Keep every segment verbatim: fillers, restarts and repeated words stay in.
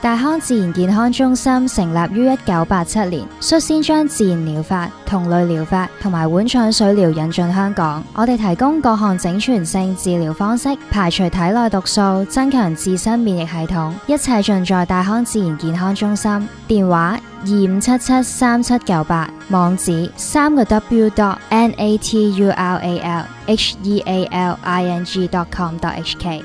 大康自然健康中心成立於一九八七年，率先將自然療法、同類療法同埋碗腸水療引進香港。我哋提供各項整全性治療方式，排除體內毒素，增強自身免疫系統，一切盡在大康自然健康中心。電話二五七七三七九八，網址三個 W dot N A T U R A L H E A L I N G dot com dot H K。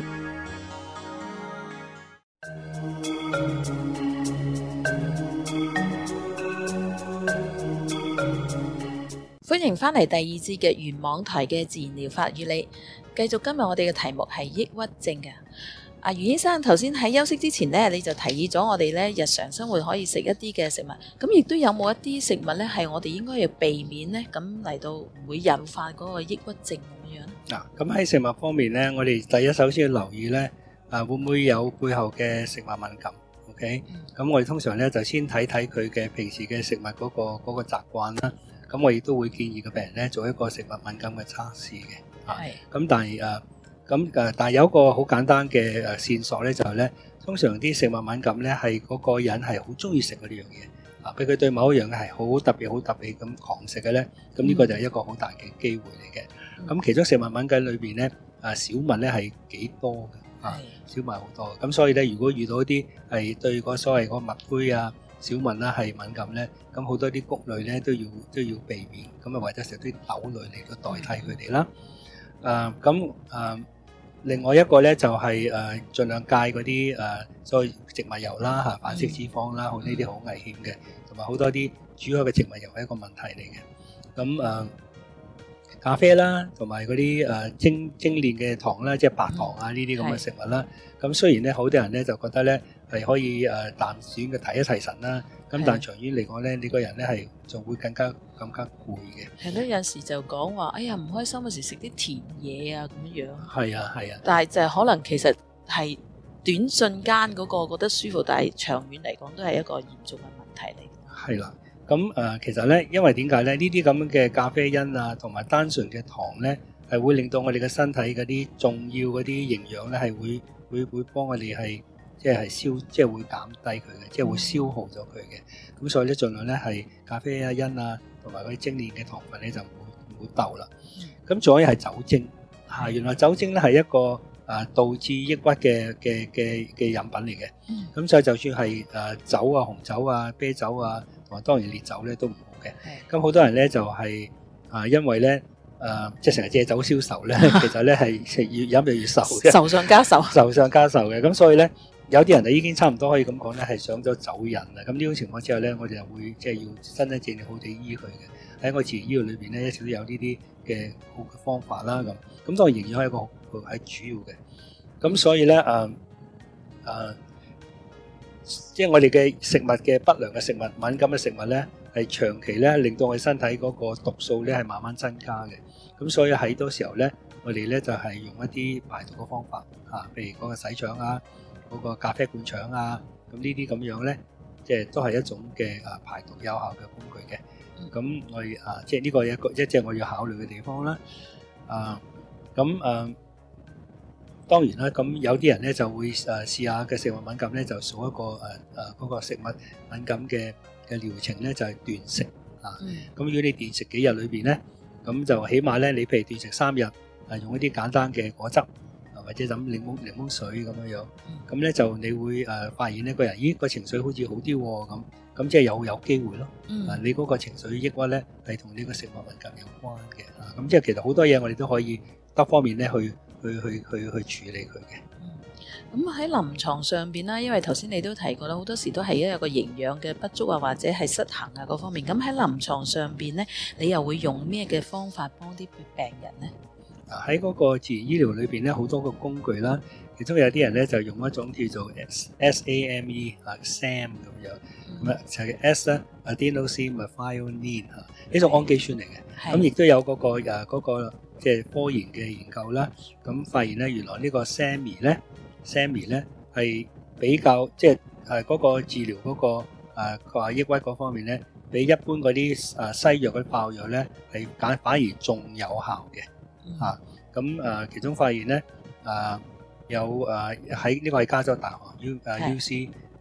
歡迎翻嚟第二節嘅原網台嘅自然療法與你，繼續今日我哋嘅題目係抑鬱症嘅。阿袁醫生頭先喺休息之前呢，你就提議咗我哋呢日常生活可以食一啲嘅食物，咁亦都有冇一啲食物呢係我哋應該要避免呢？咁嚟到唔會引發嗰個抑鬱症咁樣。 嗱，咁喺食物方面呢，我哋第一首先要留意呢，啊會唔會有背後嘅食物敏感 ？OK，咁、嗯、我哋通常呢就先睇睇佢嘅平時嘅食物嗰、嗰個嗰、嗰個習慣啦。咁我亦都會建議個病人咧做一個食物敏感嘅測試嘅，係。咁但係誒，咁誒，但係有一個好簡單嘅誒線索咧，就係咧，通常啲食物敏感咧係嗰個人係好中意食嗰呢樣嘢，啊，俾佢對某一樣係好特別、好特別咁狂食嘅咧，咁呢個就係一個好大嘅機會嚟嘅。咁、嗯、其中食物敏感裏邊咧，啊小麥咧係幾多嘅，啊小麥好多。咁所以咧，如果遇到一啲係對嗰所謂嗰麥胚啊、小麥啦係敏感咧，咁好多啲穀類咧都要都要避免，咁啊或者食啲豆類嚟到代替佢哋啦。誒咁誒，另外一個咧就係誒盡量戒嗰啲誒所謂植物油啦嚇，反式脂肪啦，好呢啲好危險嘅，同埋好多啲煮開嘅植物油係一個問題嚟嘅。咁誒咖啡啦，同埋嗰啲誒精精煉嘅糖啦，即係白糖啊呢啲咁嘅食物啦。咁雖然咧，好多人咧就覺得咧係可以誒淡短嘅提一提神啦，咁但係長遠嚟講咧，你個人咧係仲會更加更加攰嘅。 係咯，有時就講話，哎呀唔開心嗰時食啲甜嘢啊咁樣。係啊係啊， 但係就係可能其實係短瞬間嗰個覺得舒服，但係長遠嚟講都係一個嚴重嘅問題嚟。 係啦，咁誒、呃、其實咧，因為點解咧？呢啲咁嘅咖啡因啊，同埋單純嘅糖咧，係會令到我哋嘅身體嗰啲重要嗰啲營養咧，係會會會幫我哋係即係消，即係會減低佢嘅，即係會消耗咗佢嘅。咁所以咧，盡量咧係咖啡啊、因啊，同埋嗰啲精煉嘅糖分咧，就唔好唔好鬥啦。咁仲可以係酒精嚇，原來酒精咧係一個誒導致抑鬱嘅嘅嘅嘅飲品嚟嘅。咁所以就算係誒酒啊、紅酒啊、啤酒啊，同埋當然烈酒咧都唔好嘅。咁好多人咧就係啊，因為咧。誒、呃，即係成日借酒消愁咧，其實咧係越飲就越愁嘅， 愁上加愁， 愁上加愁嘅。咁所以咧，有啲人就已經差唔多可以咁講咧，係上咗酒癮啦。咁呢種情況之下咧，我哋就會即係要真真正正好地醫佢嘅。喺我自然醫療裏邊咧，一直都有呢啲嘅好嘅方法啦。咁咁當然營養係一個係主要嘅。咁所以咧，誒、呃、誒、呃，即係我哋嘅食物嘅不良嘅食物、敏感嘅食物咧，係長期咧令到我哋身體嗰個毒素咧係慢慢增加嘅。咁所以喺多時候咧，我哋咧就係用一啲排毒嘅方法嚇，譬如嗰個洗腸啊，嗰個咖啡灌腸啊，咁呢啲咁樣咧，即係都係一種嘅啊排毒有效嘅工具嘅。咁我哋啊，即係呢個一個一即係我要考慮嘅地方啦。啊，咁啊，當然啦，咁有啲人咧就會誒試下嘅食物敏感咧，就做一個誒誒嗰個食物敏感嘅嘅療程咧，就係斷食啊。咁如果你斷食幾日裏邊咧，咁就起碼咧，你譬如斷食三日，啊用一啲簡單嘅果汁，啊或者飲檸檬檸檬水咁樣樣，咁咧就你會誒發現呢個人，咦個情緒好似好啲喎，咁咁即係有有機會咯。啊，你嗰個情緒抑鬱咧係同呢個食物敏感有關嘅，啊咁即係其實好多嘢我哋都可以多方面咧去去去去去處理佢嘅。 咁喺臨床上邊啦，因為頭先你都提過啦，好多時都係因為有個營養嘅不足啊，或者係失衡啊嗰方面。咁喺臨床上邊咧，你又會用咩嘅方法幫啲病人咧？ 喺嗰個自然醫療裏邊咧，好多個工具啦，其中有啲人咧就用一種叫做 S A M E 啊 S A M 咁樣，咁啊就係 S 咧 Adenosine Methionine 嚇，呢種氨基酸嚟嘅。咁亦都有嗰個誒嗰個即係科研嘅研究啦，咁發現咧原來呢個 S A M E 咧。S A M E 咧係比較即係誒嗰個治療嗰個誒佢話抑鬱嗰方面咧，比一般嗰啲誒西藥嗰啲化藥咧係反反而仲有效嘅嚇。咁誒其中發現咧誒有誒喺呢個係加州大學 U 誒 U C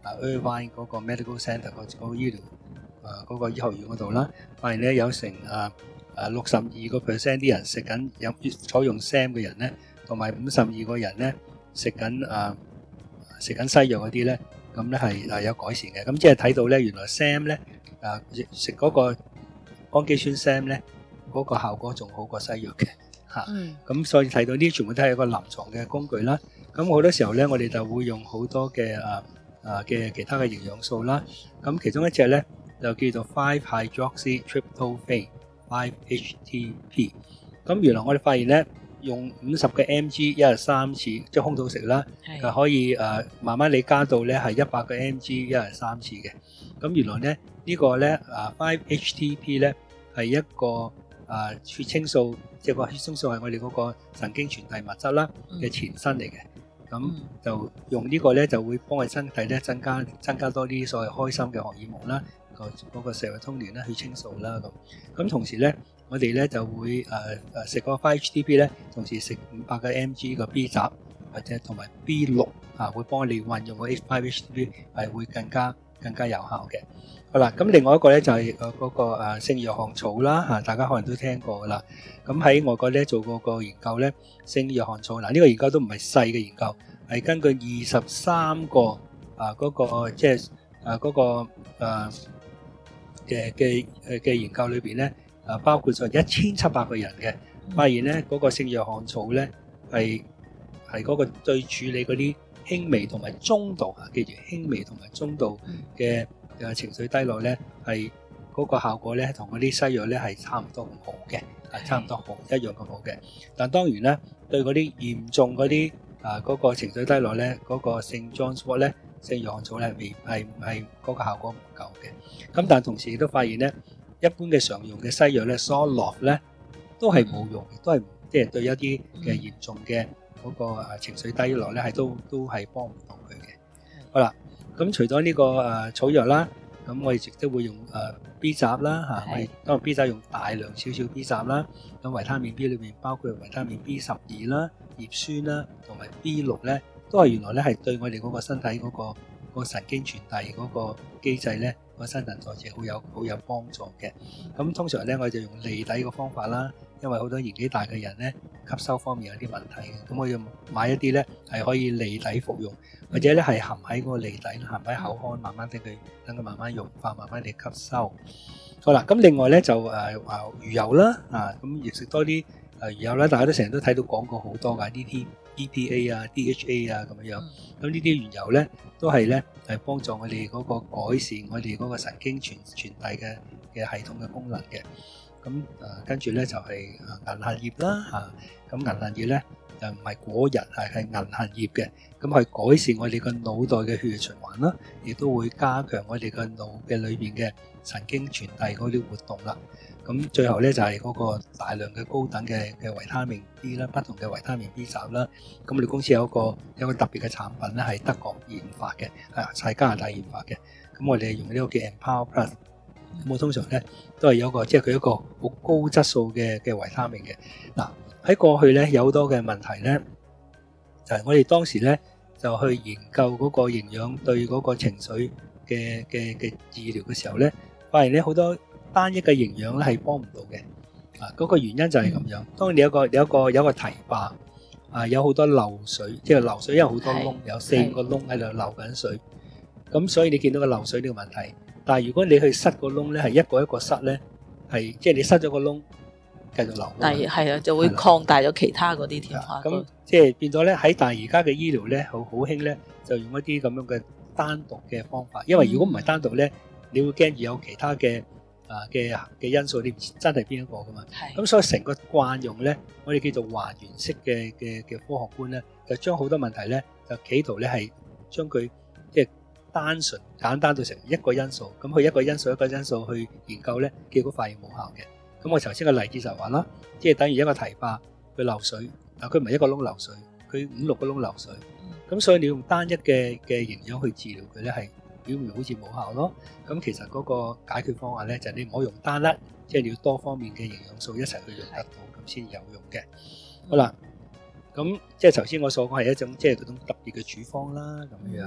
啊 Irvine 嗰個 Medical Centre 嗰嗰個醫療啊嗰個醫學院嗰度啦，發現咧有成啊啊六十二個 percent 啲人食緊有採用 S A M 嘅人咧，同埋五十二個人咧食緊啊食緊西藥嗰啲咧，咁咧係啊有改善嘅。咁即係睇到咧，原來 S A M 咧啊食嗰個氨基酸 S A M 咧嗰個效果仲好過西藥嘅嚇。咁所以睇到呢啲全部都係一個臨床嘅工具啦。咁好多時候咧，我哋就會用好多嘅啊啊嘅其他嘅營養素啦。咁其中一隻咧就叫做 five hydroxy tryptophan five H T P。咁原來我哋發現咧，用五十嘅 mg 一日三次，即係空肚食啦，就可以誒慢慢你加到咧係一百個 mg 一日三次嘅。咁原來咧呢個咧啊 five H T P 咧係一個啊血清素，即係個血清素係我哋嗰個神經傳遞物質啦嘅前身嚟嘅。咁就用呢個咧就會幫佢身體咧增加增加多啲所謂開心嘅荷爾蒙啦，個嗰個社會通聯啦、血清素啦咁。咁同時咧，我哋咧就會誒誒食個five H T P咧，同時食五百個 mg 個 B 雜或者同埋 B 六啊，會幫你運用個 five H T P 係會更加更加有效嘅。好啦，咁另外一個咧就係誒嗰個誒聖約翰草啦嚇，大家可能都聽過噶啦。咁喺外國咧做過個研究咧，聖約翰草嗱呢個研究都唔係細嘅研究，係根據二十三個啊嗰個即係啊嗰個誒嘅嘅誒嘅研究裏邊咧，啊包括咗一千七百個人嘅，發現咧嗰個聖約翰草咧係係嗰個對處理嗰啲輕微同埋中度啊，記住輕微同埋中度嘅嘅情緒低落咧，係嗰個效果咧同嗰啲西藥咧係差唔多咁好嘅，係差唔多好一樣咁好嘅。但當然咧，對嗰啲嚴重嗰啲啊嗰個情緒低落咧，嗰個聖 John's wort 咧，聖約翰草咧未係係嗰個效果唔夠嘅。咁但同時亦都發現咧，一般嘅常用嘅西藥咧 Zoloft 咧都係冇用嘅，都係即係對一啲嘅嚴重嘅嗰個啊情緒低落咧係都都係幫唔到佢嘅。好啦。咁除咗呢個誒草藥啦，咁我哋亦都會用誒 B 雜啦嚇，我哋當然 B 雜用大量少少 B 雜啦。咁維他命 B 裏面包括維他命 B 十二啦、葉酸啦，同埋 B 六咧，都係原來咧係對我哋嗰個身體嗰個嗰個神經傳遞嗰個機制咧，個新陳代謝好有好有幫助嘅。咁通常咧我哋就用利底嘅方法啦，因為好多年紀大嘅人咧吸收方面有啲問題嘅，咁我要買一啲咧係可以利底服用。或者咧係含喺嗰個脷底，含喺口腔，慢慢等佢等佢慢慢溶化，慢慢地吸收。好啦，咁另外咧就誒話魚油啦，啊咁亦食多啲誒魚油啦。大家都成日都睇到廣告好多㗎，呢啲 E P A 啊、D H A 啊咁樣樣。咁呢啲魚油咧都係咧係幫助我哋嗰個改善我哋嗰個神經傳傳遞嘅嘅系統嘅功能嘅。咁誒跟住咧就係誒銀杏葉啦，嚇咁銀杏葉咧。就唔係果仁，係係銀杏葉嘅，咁去改善我哋個腦袋嘅血液循環啦，亦都會加強我哋個腦嘅裏邊嘅神經傳遞嗰啲活動啦。咁最後咧就係嗰個大量嘅高等嘅嘅維他命 D 啦，不同嘅維他命 B 雜啦。咁我哋公司有一個有一個特別嘅產品咧，係德國研發嘅，係喺加拿大研發嘅。咁我哋係用呢個叫 Empower Plus。咁我通常咧都係有個即係佢一個好高質素嘅嘅維他命嘅嗱。喺過去咧有好多嘅問題咧，就係我哋當時咧就去研究嗰個營養對嗰個情緒嘅嘅嘅治療嘅時候咧，發現咧好多單一嘅營養咧係幫唔到嘅啊！嗰個原因就係咁樣。當你有個有一個有一個堤壩啊，有好多漏水，即係漏水有好多窿，有四個窿喺度漏緊水，咁所以你見到個漏水呢個問題。但係如果你去塞個窿咧，係一個一個塞咧，係即係你塞咗個窿。繼續流， 但係係啊，就會擴大咗其他嗰啲添嚇。 咁即係變咗咧，喺但係而家嘅醫療咧，好好興咧，就用一啲咁樣嘅單獨嘅方法。因為如果唔係單獨咧，你會驚住有其他嘅啊嘅嘅因素，你唔知真係邊一個噶嘛。咁所以成個慣用咧，我哋叫做還原式嘅嘅嘅科學觀咧，就將好多問題咧，就企圖咧係將佢即係單純簡單到成一個因素。咁佢一個因素一個因素去研究咧，結果發現冇效嘅。咁我頭先個例子就話啦，即係等於一個堤壩佢漏水，嗱佢唔係一個窿漏水，佢五六個窿漏水，咁所以你用單一嘅嘅營養去治療佢咧，係表面好似冇效咯。咁其實嗰個解決方案咧就係你唔好用單一，即係你要多方面嘅營養素一齊去用得到，咁先有用嘅。好啦，咁即係頭先我所講係一種即係嗰種特別嘅處方啦，咁樣。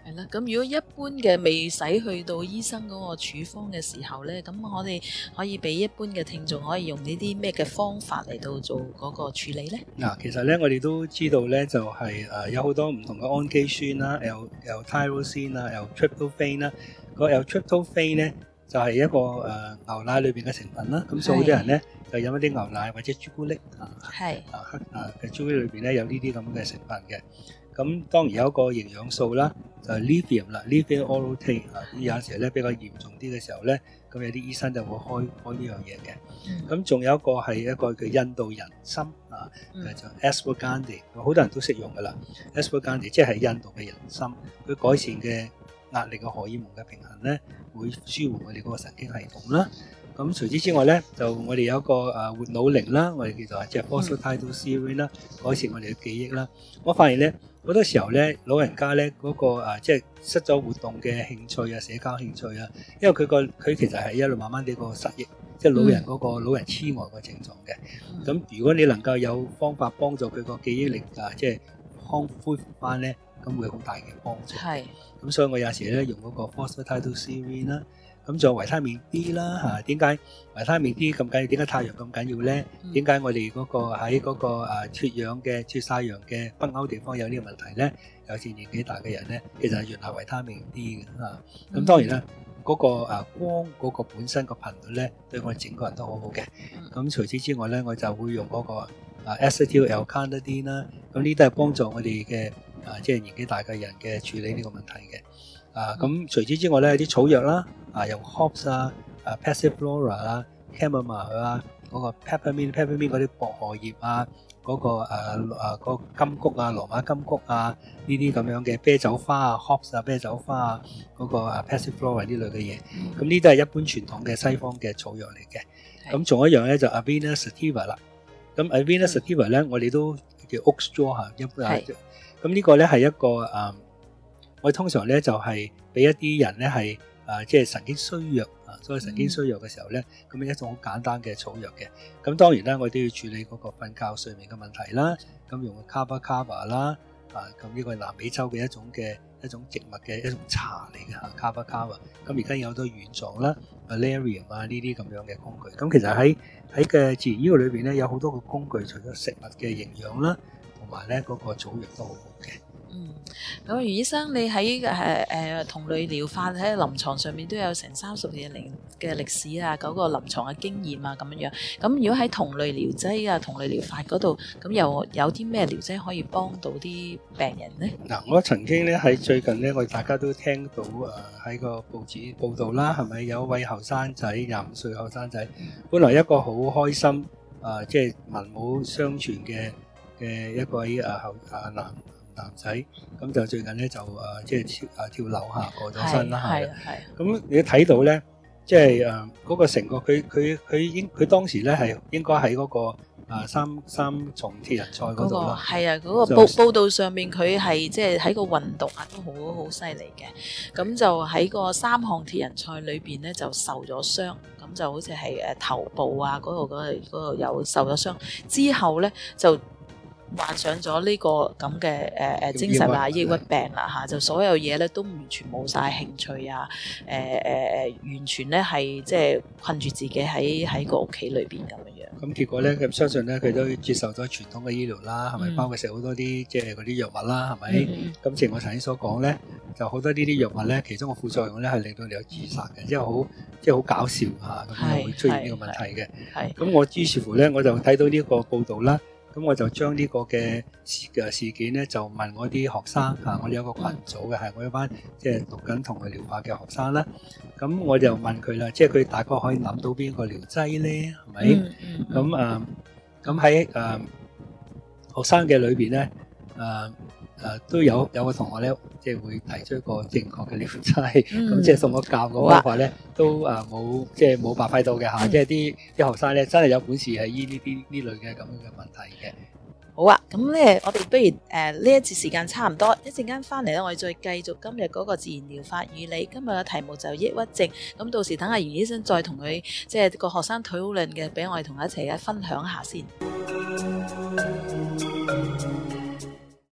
係啦，咁如果一般嘅未使去到醫生嗰個處方嘅時候咧，咁我哋可以俾一般嘅聽眾可以用呢啲咩嘅方法嚟到做嗰個處理咧？ 嗱，其實咧我哋都知道咧，就係、是、誒、呃、有好多唔同嘅氨基酸啦，L L tyrosine 啦，L tryptophan 啦，個 L tryptophan 咧就係、是、一個誒、呃、牛奶裏邊嘅成分啦。咁所以好多人咧就飲一啲牛奶或者朱古力啊， 係啊黑啊嘅朱古力裏邊咧有呢啲咁嘅成分嘅。咁當然有一個營養素啦，就係 lithium 啦 ，lithium orotate 啊。咁有時咧比較嚴重啲嘅時候咧，咁有啲醫生就會開開呢樣嘢嘅。咁仲、嗯、有一個係一個叫印度人參啊，嗯、就 ashwagandha， 好多人都識用噶啦。ashwagandha 即係印度嘅人參，佢改善嘅壓力嘅荷爾蒙嘅平衡咧，會舒緩我哋嗰個神經系統啦。咁除此之外咧，就我哋有一個誒活腦靈啦，我哋叫做即係 phosphatidylserine 啦，改善我哋嘅記憶啦。我發現咧好多時候咧，老人家咧嗰、那個誒即係失咗活動嘅興趣啊、社交興趣啊，因為佢個佢其實係一路慢慢地個失憶，即係老人嗰個老人痴呆嘅症狀嘅。咁、嗯、如果你能夠有方法幫助佢個記憶力啊，即係康恢復翻咧，咁會好大嘅幫助。係。咁所以我有時咧用嗰個 phosphatidylserine 啦。咁仲有維他命 D 啦嚇，點解維他命 D 咁緊要？點解太陽咁緊要咧？點解我哋嗰個喺嗰個誒脫氧嘅脫曬氧嘅北歐地方有呢個問題咧？尤其是年紀大嘅人咧，其實係原來維他命 D 嘅嚇。咁當然啦，嗰個誒光嗰個本身個頻率咧，對我哋整個人都好好嘅。咁除此之外咧，我就會用嗰個誒 acetyl-L-carnitine 啦。咁呢啲都係幫助我哋嘅誒即係年紀大嘅人嘅處理呢個問題嘅。啊，咁除此之外咧，有啲草藥啦，啊，用 hops 啊，啊 passiflora 啦 chamomile 啊，嗰個 peppermint peppermint 嗰啲薄荷葉啊，嗰個誒誒嗰個金菊啊，羅馬金菊啊，呢啲咁樣嘅啤酒花啊 hops 啊，啤酒花啊，嗰個啊 passiflora 呢類嘅嘢，咁呢都係一般傳統嘅西方嘅草藥嚟嘅。咁仲有一樣咧就 Avena sativa 啦，咁 Avena sativa 咧我哋都叫 oak straw 嚇，一般啊，咁呢個咧係一個誒。我通常咧就係俾一啲人咧係誒即係神經衰弱啊，所以神經衰弱嘅時候咧，咁係、嗯、一種好簡單嘅草藥嘅。咁當然啦，我都要處理嗰個瞓覺睡眠嘅問題啦。咁用 Kava Kava 啦，啊咁呢個係南美洲嘅一種嘅一種植物嘅一種茶嚟嘅嚇 Kava Kava。咁而家有好多軟狀啦 Valerian 啊呢啲咁樣嘅工具。咁其實喺喺嘅自然醫療裏邊咧，有好多個工具，除咗食物嘅營養啦，同埋咧嗰個草藥都好好嘅。 嗯，咁余醫生，你喺誒誒同類療法喺臨床上面都有成三十年嘅歷史啊，嗰、那個臨床嘅經驗啊，咁樣樣。咁如果喺同類療劑啊、同類療法嗰度，咁又有啲咩療劑可以幫到啲病人咧？嗱， 我曾經咧喺最近咧，我哋大家都聽到誒喺個報紙報道啦，係咪有位後生仔廿五歲後生仔，本來一個好開心誒，即係文武雙全嘅嘅一個誒後誒男。男仔咁就最近咧就誒即係跳誒跳樓下過咗身啦，係係。咁你睇到咧，即係誒嗰個成個佢佢佢應佢當時咧係應該喺嗰個誒三三重鐵人賽嗰度啦。 係啊，嗰個報報道上面佢係即係喺個運動啊都好好犀利嘅。咁就喺個三項鐵人賽裏邊咧就受咗傷，咁就好似係誒頭部啊嗰度嗰度嗰度有受咗傷，之後咧就患上咗呢個咁嘅誒誒精神啊抑鬱病啦嚇，就所有嘢咧都完全冇晒興趣啊，誒誒誒完全咧係即係困住自己喺喺個屋企裏邊咁樣樣。 咁結果咧，咁相信咧佢都接受咗傳統嘅醫療啦，係咪？包括食好多啲即係嗰啲藥物啦，係咪？咁正如我頭先所講咧，就好多呢啲藥物咧，其中個副作用咧係令到你有自殺嘅，即係好即係好搞笑嚇，咁會出現呢個問題嘅。係。咁我於是乎咧，我就睇到呢個報導啦。咁我就將呢個嘅事嘅事件咧，就問我啲學生嚇，我哋有個群組嘅，係我一班即係讀緊同類療法嘅學生啦。咁我就問佢啦，即係佢大概可以諗到邊個療劑咧？係咪？咁誒，咁喺誒學生嘅裏邊咧，誒誒都有有個同學咧，即係會提出一個正確嘅療劑，咁即係送我教嗰個方法咧，都誒冇即係冇白費到嘅嚇，即係啲啲學生咧真係有本事係醫呢啲呢類嘅咁樣嘅問題嘅。 好啊，咁咧我哋不如誒呢一節時間差唔多，一陣間翻嚟咧，我哋再繼續今日嗰個自然療法與你。今日嘅題目就抑鬱症，咁到時等阿袁醫生再同佢即係個學生討論嘅，俾我哋同佢一齊嘅分享下先。